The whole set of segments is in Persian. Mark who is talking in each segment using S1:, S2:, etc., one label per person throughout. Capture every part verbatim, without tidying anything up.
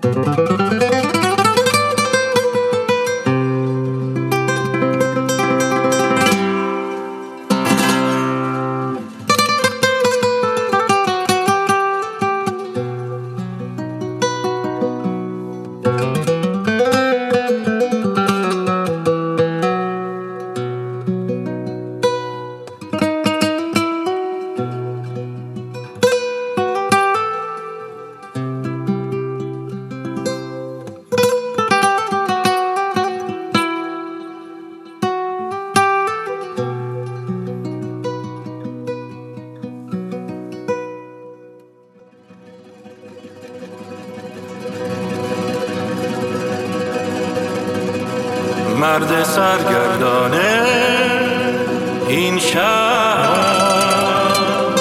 S1: مرد سرگردانه این شهر،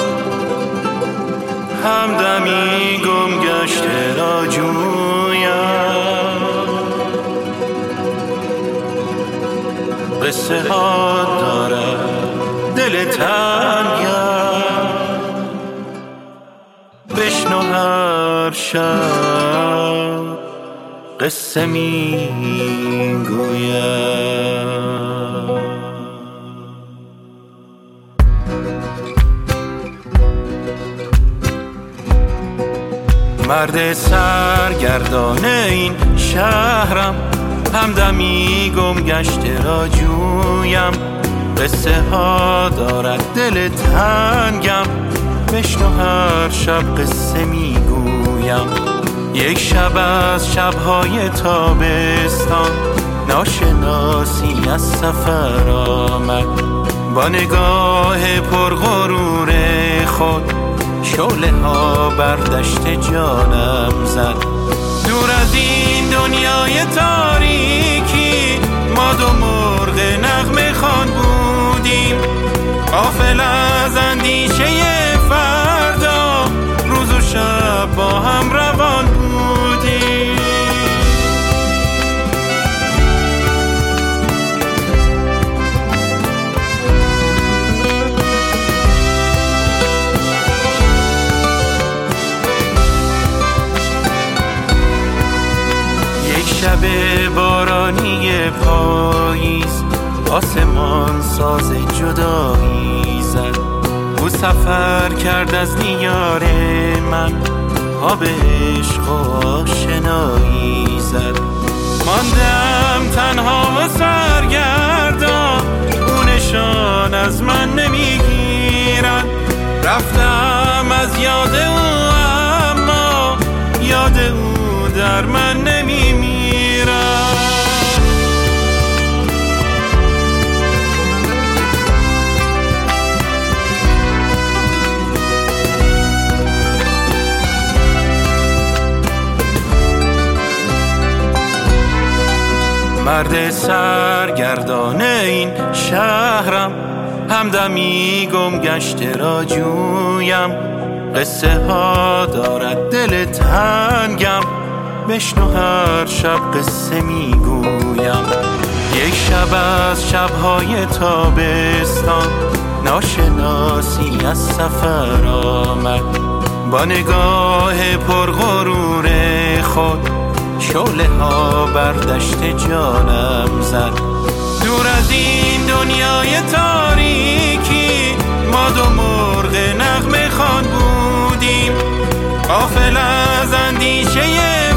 S1: همدمی گم گشته را جویم. قصه ها دارد دل تنگم، بشنو هر شب قصه می گویم. مرد سرگردانه این شهرم، همدمی گم گشته را جویم. قصه ها دارد دل تنگم، بشنو هر شب قصه می گویم. یک شب از شب‌های تابستان، ناشناسی از سفر آمد. با نگاه پرغرور خود شعله ها بر دشت جانم زد. دور از این دنیای تاریکی ما دو مرغ نغمه خوان بودیم، غافل از اندیشه فردا، روز و شب با هم روان بودیم. یک شب بارانی پاییز، آسمان ساز جدایی زد. او سفر کرد از نیار من، آب عشق و آشنایی زد. ماندم تنها و سرگردان، او نشان از من نمیگیرد. رفتم از یاد او اما یاد او در من نمیمیرد. مرد سرگردانه این شهرم، همدمی گم گشته را جویم. قصه ها دارد دل تنگم، بشنو هر شب قصه می گویم. یک شب از شب‌های تابستان، ناشناسی از سفر آمد. با نگاه پرغرور خود شعله ها بر دشت جانم زد. دور از این دنیای تاریکی ما دو مرغ نغمه خوان بودیم، غافل از اندیشه